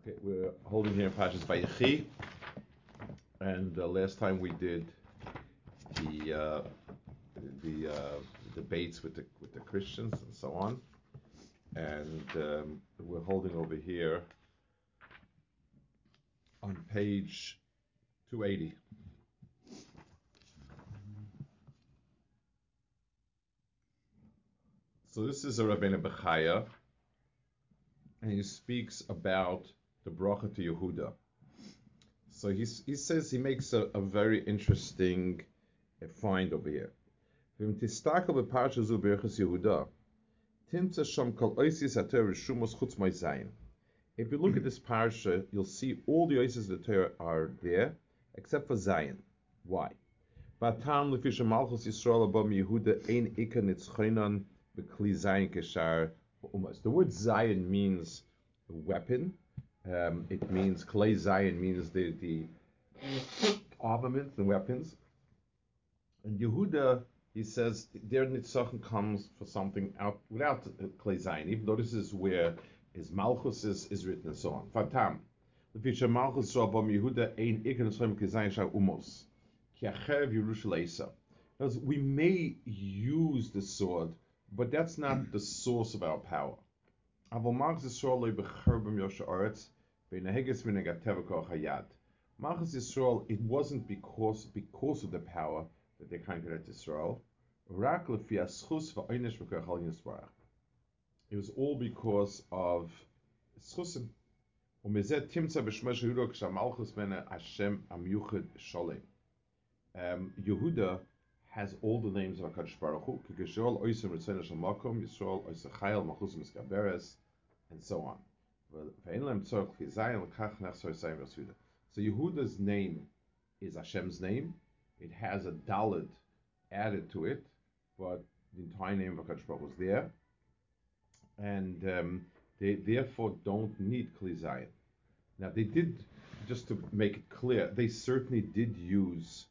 Okay, we're holding here in Parshas Vayechi, and last time we did the debates with the Christians and so on, and we're holding over here on page 280. So this is a Rabbeinu Bechaya, and he speaks about the bracha to Yehuda. So he says he makes a very interesting find over here. If you look at this parsha, you'll see all the oasis of the Torah are there, except for Zion. Why? The word Zion means weapon. It means Klei Zion means the armaments and weapons. And Yehuda, he says, their Nitzachon comes for something out without Klei Zion, even though this is where his Malchus is written and so on. Fatam. Malchus Yehuda ein Klei Zion shar umos. We may use the sword, but that's not the source of our power. Malchus Yisrael, it wasn't because of the power that they conquered Israel. It was all because of schusim. Yehuda has all the names of HaKadosh Baruch Hu, and so on. So Yehuda's name is Hashem's name. It has a Dalet added to it, but the entire name of HaKadosh Baruch Hu is there, and they therefore don't need Kli Zion. Now they did, just to make it clear, they certainly did use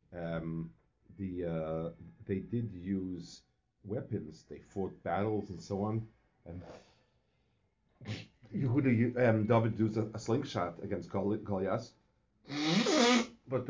they did use weapons. They fought battles and so on. And Yehuda, David used a slingshot against Goliath. But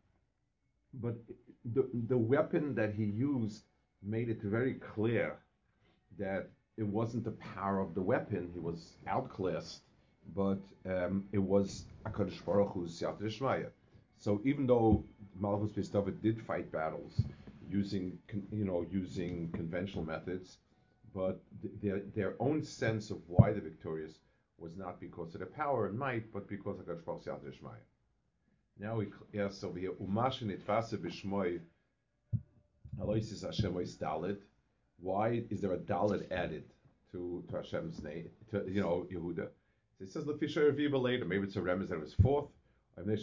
the weapon that he used made it very clear that it wasn't the power of the weapon. He was outclassed, but it was HaKadosh Baruch Hu's Siyata D'Shmaya. So even though Malchus Beis David did fight battles using conventional methods, but their own sense of why they're victorious was not because of their power and might, but because of HaKadosh Baruch Hu's Siyata D'Shmaya. Now we ask over here, Umashin Itfase B'Shmoi Aloisis Hashem Ois Dalet. Why is there a Dalet added to Hashem's name, to Yehuda? So it says Lefisha Reviba later. Maybe it's a remez that it was fourth. There's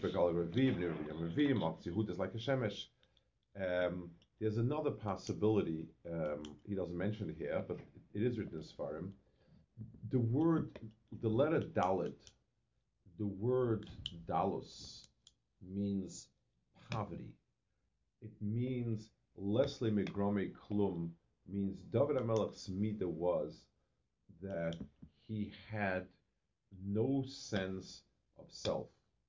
like a shemesh. There's another possibility. He doesn't mention it here, but it is written as Sfarim. The letter Dalet, the word Dalus means poverty. It means Leslie Megrome Klum, means David HaMelech's mida was that he had no sense of self.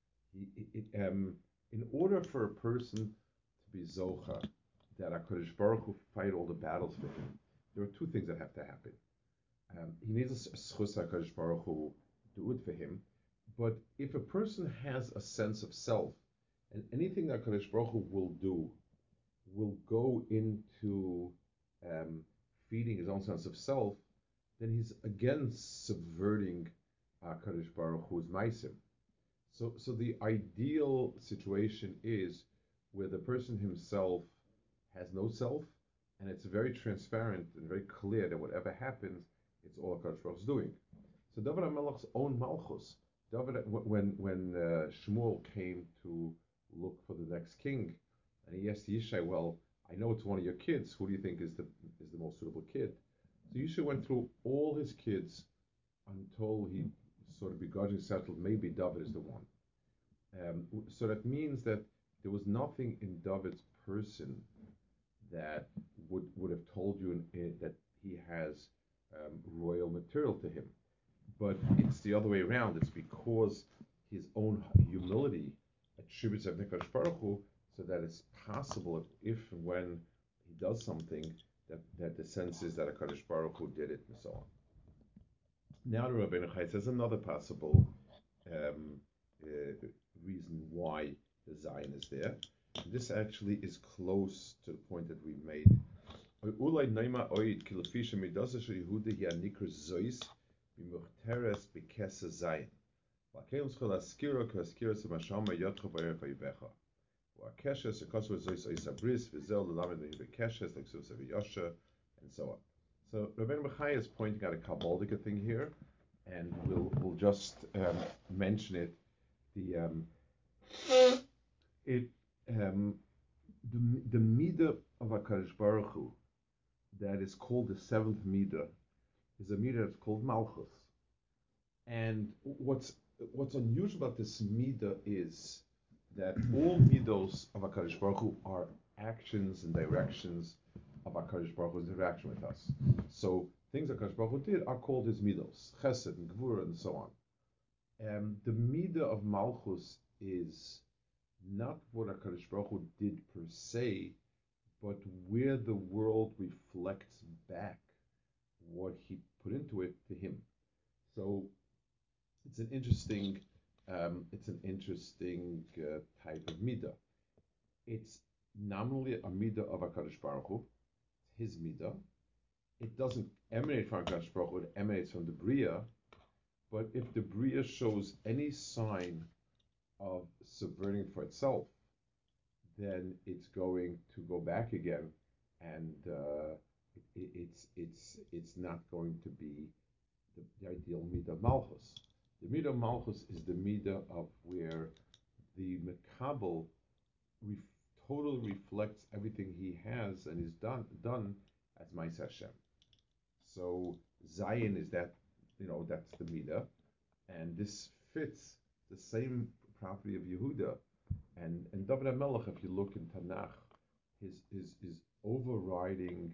In order for a person to be Zocha, that HaKadosh Baruch Hu fight all the battles for him, there are two things that have to happen. He needs a schus HaKadosh Baruch Hu do it for him, but if a person has a sense of self, and anything that HaKadosh Baruch Hu will do will go into feeding his own sense of self, then he's again subverting HaKadosh Baruch Hu's maisim. So the ideal situation is where the person himself has no self, and it's very transparent and very clear that whatever happens, it's all HaKadosh Baruch Hu's doing. So David HaMelech's own malchus, when Shmuel came to look for the next king, and he asked Yishai, well, I know it's one of your kids. Who do you think is the most suitable kid? So Yishai went through all his kids until he sort of begrudgingly settled maybe David is the one. So that means that there was nothing in David's person that would have told you that he has royal material to him. but it's the other way around. It's because his own humility attributes everything to Baruch Hu, so that it's possible if and when he does something that the sense is that a Kadosh Baruch Hu did it and so on. Now the Rabbeinu Chai says another possible um, reason why the Zion is there. This actually is close to the point that we made. Ulay Naima Oid Kilafisha Midasa Yehuda Hi Anikr Zois Bimuchteres Bikesa Zion. Lakeim Schol Askira Kaskira Samashama Yotcha Bayer Chayivecha. Wakeshes Akoswa Zois Oisabris Vizel Lamed Bekeshes Laksus Aviyosha and so on. So Rabbeinu Bechai is pointing out a Kabbalistic thing here, and we'll just mention it. The the midah of HaKadosh Baruch Hu that is called the seventh midah is a midah that's called Malchus. And what's unusual about this midah is that all midos of HaKadosh Baruch Hu are actions and directions of HaKadosh Baruch Hu's interaction with us. So things HaKadosh Baruch Hu did are called his midos, Chesed and Gvura and so on. The midah of Malchus is not what HaKadosh Baruch Hu did per se, but where the world reflects back what he put into it to him. So it's an interesting type of midah. It's nominally a midah of HaKadosh Baruch Hu, his midah. It doesn't emanate from HaKadosh Baruch Hu, it emanates from the Bria. But if the Bria shows any sign of subverting for itself, then it's going to go back again, and it's not going to be the ideal midah malchus. The midah malchus is the midah of where the mekabel totally reflects everything he has and is done as Ma'aseh Hashem. So Zion is that, that's the midah, and this fits the same property of Yehuda. And David HaMelech, if you look in Tanakh, his overriding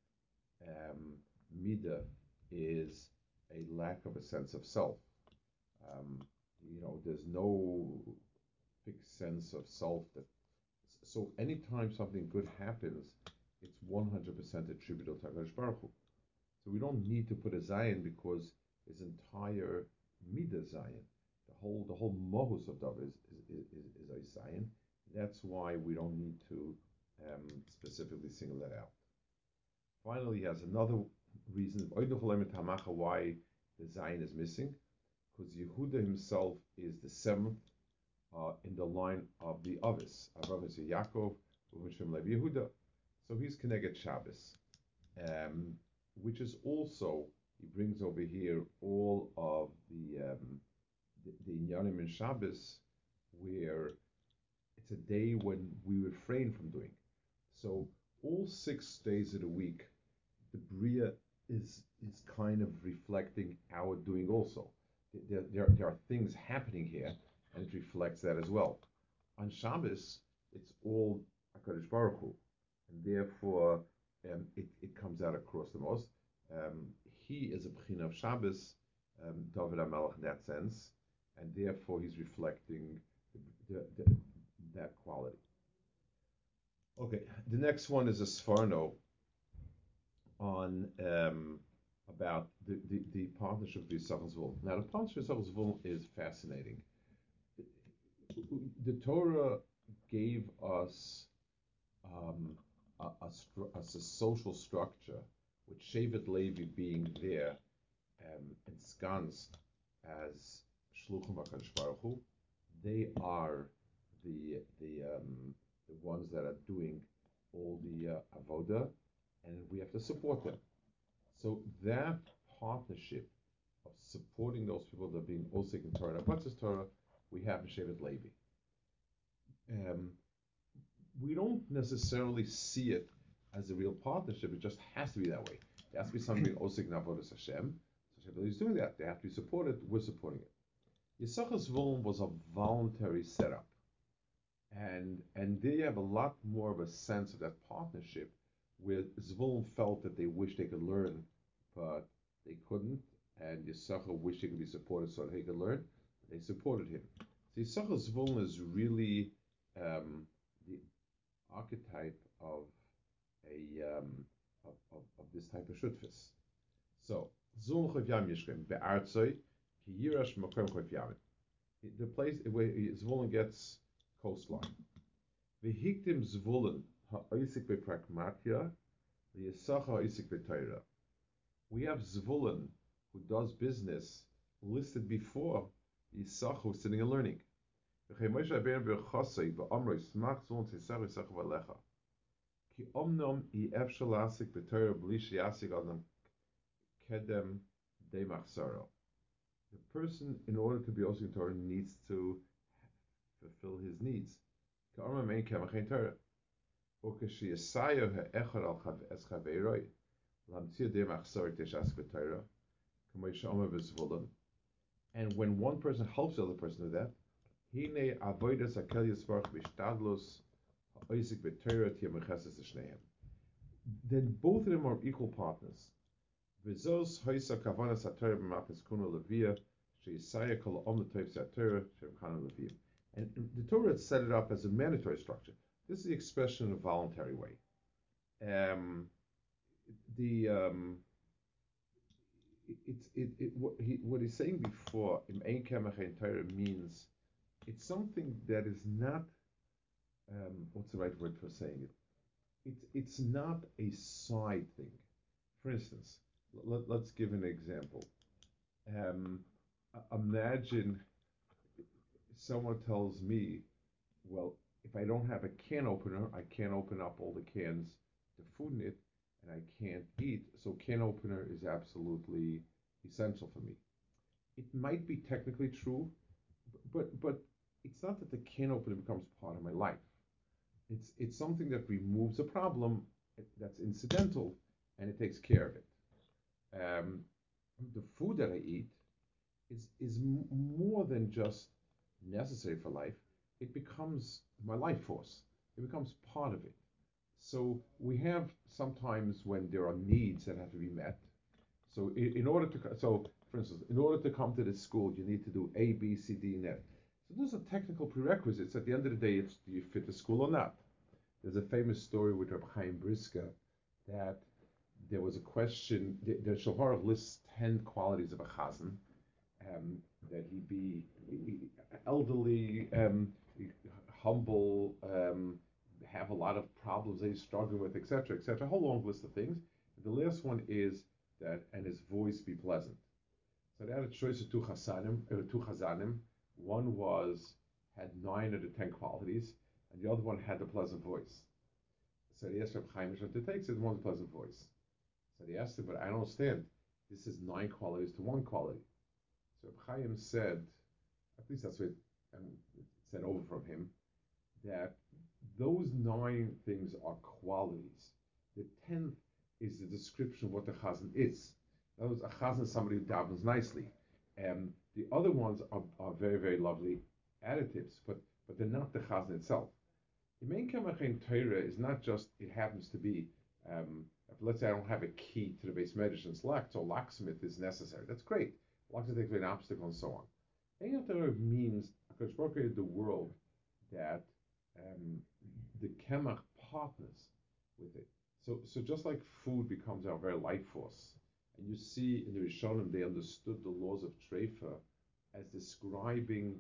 midah is a lack of a sense of self. There's no fixed sense of self. So anytime something good happens, it's 100% attributable to HaKadosh Baruch Hu. So we don't need to put a Zion because his entire midah Zion. The whole mohus of David is a Zion. That's why we don't need to specifically single that out. Finally, he has another reason why the Zion is missing, because Yehuda himself is the seventh in the line of the Avis. Avraham is Yaakov, Shem Lev Yehuda. So he's Keneged Shabbos, which is also, he brings over here all of the Inyanim in Shabbos, where it's a day when we refrain from doing. So all 6 days of the week, the Bria is kind of reflecting our doing also. There are things happening here, and it reflects that as well. On Shabbos, it's all HaKadosh Baruch Hu, and therefore it comes out across the most. He is a Bechina of Shabbos, David HaMelech in that sense, and therefore he's reflecting that quality. Okay, the next one is a Sforno on about the partnership with Yisachar Zvul. Now, the partnership with Yisachar Zvul is fascinating. The Torah gave us a social structure, with Shevet Levi being there ensconced as Shluchim HaKadosh Baruch Hu. They are the ones that are doing all the avoda, and we have to support them. So that partnership of supporting those people that are being also in Torah, what's this Torah? We have in Shevet Levi. We don't necessarily see it as a real partnership. It just has to be that way. There has to be something being osik navodas Hashem. So Shevet Levi is doing that. They have to be supported. We're supporting it. Yisachar Zvulun was a voluntary setup, and they have a lot more of a sense of that partnership, where Zvulun felt that they wished they could learn, but they couldn't, and Yisachar wished he could be supported so that he could learn. They supported him. So Yisachar's Zvulun is really the archetype of a of this type of shutfis. So Zvulun Chof Yam Yishkem be'artzoi ki yirash makom Chof Yam. The place where Zvulun gets coastline. V'hiktim Zvulun ha'oisik be'pragmatia v'Yisachar ha'oisik be'Torah. We have Zvulun who does business listed before Yisachar who's sitting and learning. Ki omnom I efshalasik b'Torah b'li sheyasik adam kedem de machsaro. The person, in order to be also in Torah, needs to fulfill his needs. Ka'arma mein kemach Torah. Ukeshiyasayo ha'echad al es chaveiroi lamtzia de machsaro teshasik b'Torah k'may she'omer v'zvulun. And when one person helps the other person do that, hine avodas akel yisvarach b'shtadlos ha'oisik b'Torah tia mecheses l'shnehem. Then both of them are equal partners. V'zos hoisa kavanas haTorah b'matis kuno levia she'isaya kol om l'toiv haTorah she'v'chana levia. And the Torah had set it up as a mandatory structure. This is the expression in a voluntary way. What he's saying before, im ein kemach ein Torah, means it's something that is not, what's the right word for saying it? It's not a side thing. For instance, let's give an example. Imagine someone tells me, well, if I don't have a can opener, I can't open up all the cans, the food in it, and I can't eat. So can opener is absolutely essential for me. It might be technically true, but it's not that the can opener becomes part of my life. It's something that removes a problem that's incidental, and it takes care of it. The food that I eat is more than just necessary for life. It becomes my life force. It becomes part of it. So we have sometimes when there are needs that have to be met. So for instance, in order to come to this school, you need to do A, B, C, D, and F. So those are technical prerequisites. At the end of the day, it's do you fit the school or not? There's a famous story with Rabbi Chaim Brisker that there was a question. The Shulchan Aruch lists 10 qualities of a chazan. That he be elderly, humble, have a lot of problems that he's struggling with, etc., etc. A whole long list of things. The last one is that, and his voice be pleasant. So they had a choice of two chazanim. One had 9 of the 10 qualities, and the other one had a pleasant voice. So he asked Reb Chaim what to take. Said one pleasant voice. So he asked him, but I don't understand. This is 9 qualities to 1 quality. So Reb Chaim said, at least that's what it said over from him, that those 9 things are qualities. The 10th is the description of what the chazan is. In other words, a chazan is somebody who davens nicely. The other ones are very, very lovely additives, but they're not the chazan itself. The main Kemach Torah is not just, it happens to be, if let's say I don't have a key to the base medicine's lock, so locksmith is necessary. That's great. Locksmith takes away an obstacle and so on. Ein Torah means HaKadosh Baruch Hu created the world that the Kemach partners with it. So just like food becomes our very life force, and you see in the Rishonim they understood the laws of Treifa as describing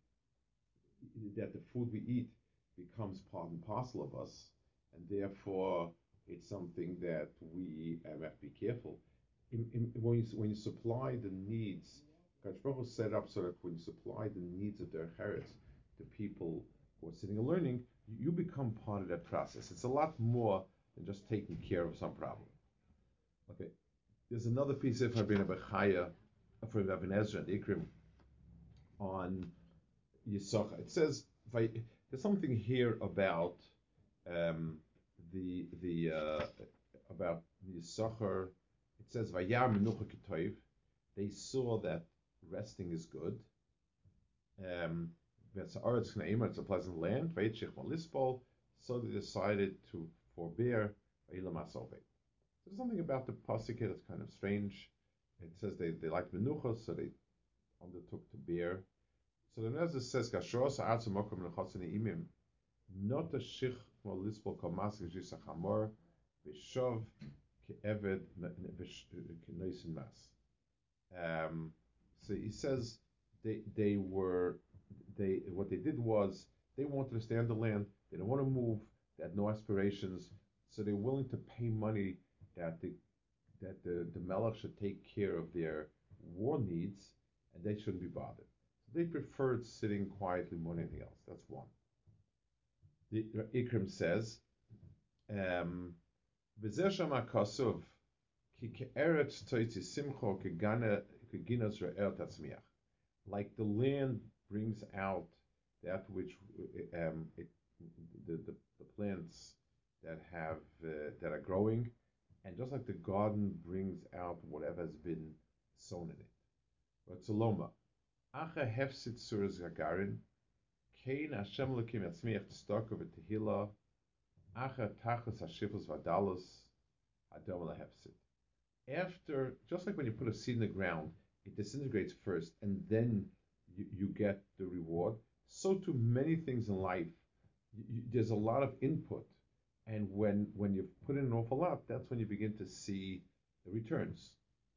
that the food we eat becomes part and parcel of us, and therefore it's something that we have to be careful. When you supply the needs, Kadosh Baruch Hu set up so that when you supply the needs of their heritage to people who are sitting and learning, you become part of that process. It's a lot more than just taking care of some problem. Okay, there's another piece of Rabbeinu Bechaya from Ibn Ezra and Ikrim on Yisachar. It says there's something here about about Yisachar. It says Vayar Menucha K'Toiv. They saw that resting is good. It's a pleasant land. So they decided to forbear. So there's something about the pasuk here that's kind of strange. it says they liked menucha, so they undertook to bear. So the Nezir says, "Kashros ha'atzim mokum lechotzini imim, not a shich mo lispol komas geshisa chamor v'shov ke'eved k'noisin mas." So he says they were they what they did was they wanted to stay on the land. They don't want to move. They had no aspirations, so they're willing to pay money that the melech should take care of their war needs, and they shouldn't be bothered. So they preferred sitting quietly more than anything else. That's one. The Ikrim says, "V'zeh shama kasuv ki ke'eretz toitzi simcho keginas re'er tatzmiach." Like the land brings out that which the plants that are growing, and just like the garden brings out whatever has been sown in it. But Saloma, acha hefsit suras gagarin, kein Hashem lekim yatzmiach tzedakah v'tehila, acha tachas hashifos v'adalos, adom lahefsit. After, just like when you put a seed in the ground, it disintegrates first, and then you get the reward. So too many things in life, there's a lot of input, and when you put in an awful lot, that's when you begin to see the returns.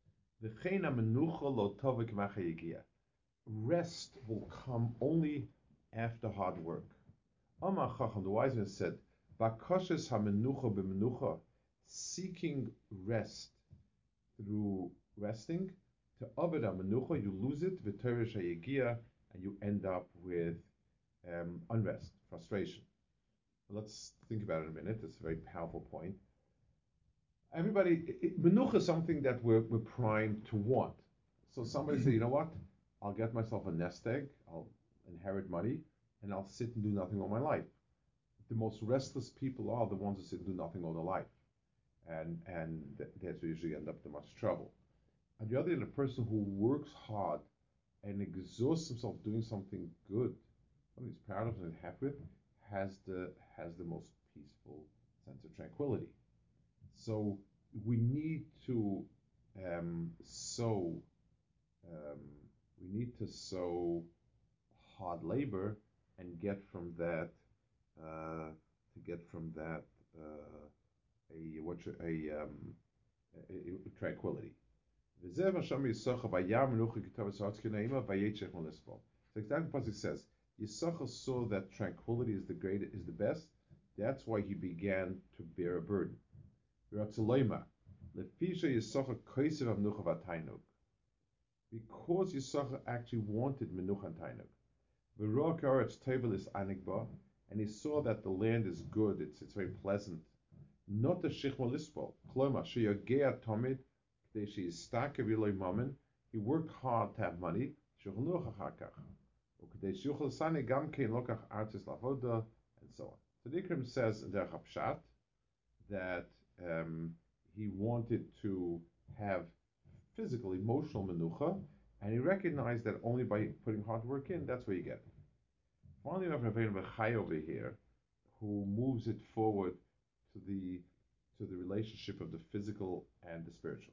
Rest will come only after hard work. Amar Chacham, the wise man said, "Bakoshes hamenucha b'menucha," seeking rest through resting. To aved hamenucha, you lose it. V'teresh hayegia, and you end up with unrest, frustration. Let's think about it in a minute. It's a very powerful point. Everybody, menucha is something that we're primed to want. So somebody say, you know what? I'll get myself a nest egg. I'll inherit money, and I'll sit and do nothing all my life. The most restless people are the ones who sit and do nothing all their life, and that's where you usually end up in much trouble. On the other hand, a person who works hard and exhausts himself doing something good, something he's proud of and happy with, has the most peaceful sense of tranquility. So we need to sow hard labor and get from that tranquility. It's exactly what it says. Yisachar saw that tranquility is the best. That's why he began to bear a burden. Because Yisachar actually wanted menucha and tainuk. And he saw that the land is good, it's very pleasant. Not the shichma lispol. Kloma sheyagea tomid k'dei sheyistake v'loy mammon. He worked hard to have money. Shechnuch achakach. Uk'dei sheyuchel sani gam kein lokach artis lavoda, and so on. So the Ikrim says in Derech HaPshat that he wanted to have physical, emotional menucha, and he recognized that only by putting hard work in, that's where you get it. Finally, we have Rabbeinu Bechai over here, who moves it forward to the relationship of the physical and the spiritual.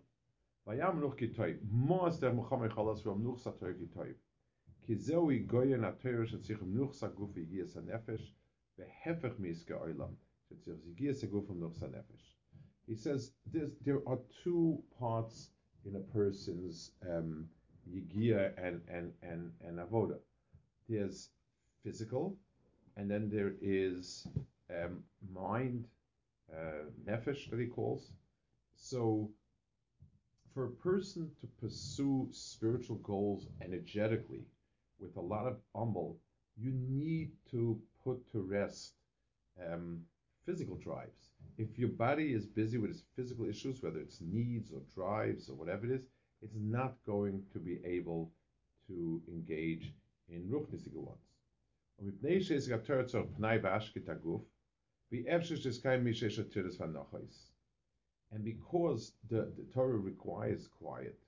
He says there are two parts in a person's yigia and avoda. There's physical, and then there is mind, nefesh that he calls. So for a person to pursue spiritual goals energetically with a lot of umbel, you need to put to rest physical drives. If your body is busy with its physical issues, whether it's needs or drives or whatever it is, it's not going to be able to engage in ruchnisige ones. And because the Torah requires quiet,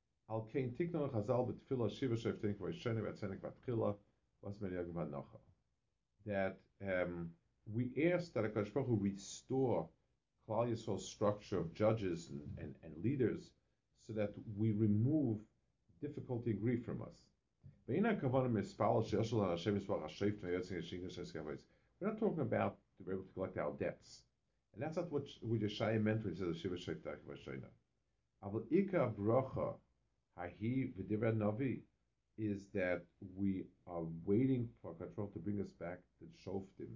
that we ask that HaKadosh Baruch Hu restore Klal Yisrael's structure of judges and leaders, so that we remove difficulty and grief from us. We're not talking about to be able to collect our debts. And that's not what Yeshaya meant when he says Shiva Shaitach Vashayna. Aval Ika Bracha Hahi V'Divrei Navi is that we are waiting for control to bring us back to Shoftim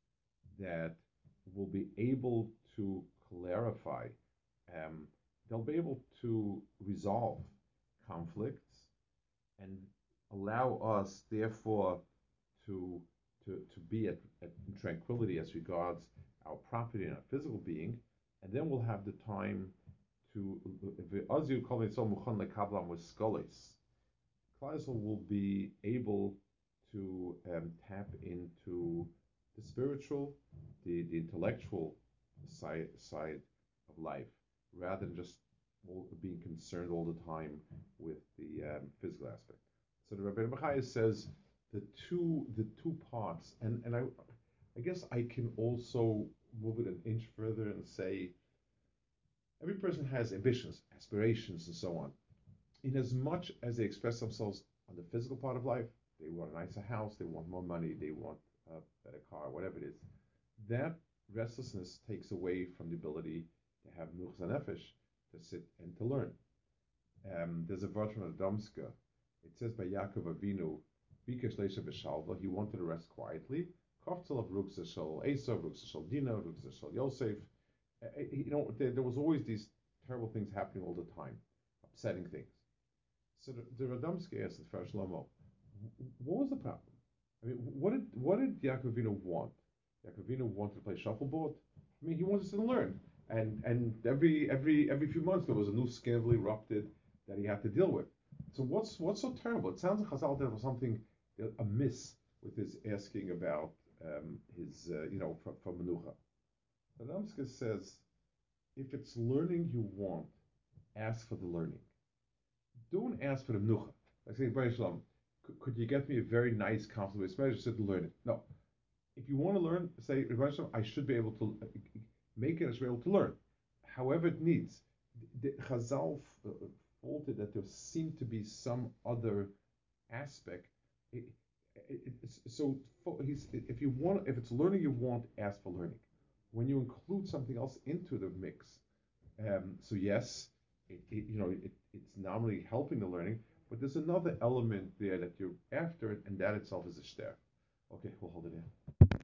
that will be able to clarify, they'll be able to resolve conflicts and allow us, therefore, to to be at tranquility as regards our property and our physical being, and then we'll have the time to as you call it so muchon lekablam with scholas. Kleisel will be able to tap into the spiritual, the intellectual side of life, rather than just being concerned all the time with the physical aspect. So the Rabbi Machai says the two parts, and I guess I can also move it an inch further and say every person has ambitions, aspirations, and so on. In as much as they express themselves on the physical part of life, they want a nicer house, they want more money, they want a better car, whatever it is. That restlessness takes away from the ability to have nuchas nefesh, to sit and to learn. There's a verse from Adomska. It says by Yaakov Avinu, Bikesh Leisha B'Shalva, he wanted to rest quietly. Koftel of Ruksa Shal Esav, Ruksa Shal Dina, Ruksa Shal Yosef. There was always these terrible things happening all the time, upsetting things. So the Radomski asked the first Shlomo, what was the problem? I mean, what did Yaakov Avinu want? Yaakov Avinu wanted to play shuffleboard. I mean, he wanted to learn, and every few months there was a new scandal erupted that he had to deal with. So what's so terrible? It sounds like Chazal there was something amiss with his asking about his from Menucha. Radomski says, if it's learning you want, ask for the learning. Don't ask for the Menucha. Like saying, Baruch Shalom, could you get me a very nice, comfortable space? Just sit and learn it. No. If you want to learn, say, I should be able to make it, I should be able to learn. However it needs. The Chazal faulted that there seemed to be some other aspect. So if it's learning you want, ask for learning. When you include something else into the mix, so yes, it's nominally helping the learning, but there's another element there that you're after, and that itself is a shter. Okay, we'll hold it in.